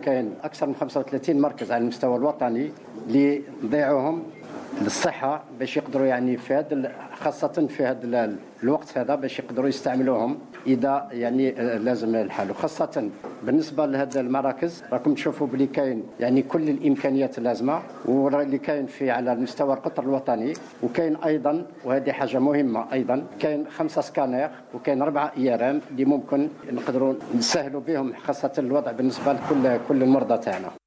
كاين اكثر من 35 مركز على المستوى الوطني اللي نضيعوهم للصحه باش يقدروا يعني في هذا خاصه في هذا الوقت هذا باش يقدروا يستعملوهم اذا يعني لازم الحال. وخاصه بالنسبه لهذه المراكز راكم تشوفوا بلي كاين يعني كل الامكانيات اللازمه واللي كاين في على مستوى القطر الوطني. وكاين ايضا وهذه حاجه مهمه ايضا كاين 5 سكانير وكاين 4 إيرام اللي ممكن نقدروا نسهلوا بهم خاصه الوضع بالنسبه لكل المرضى تاعنا.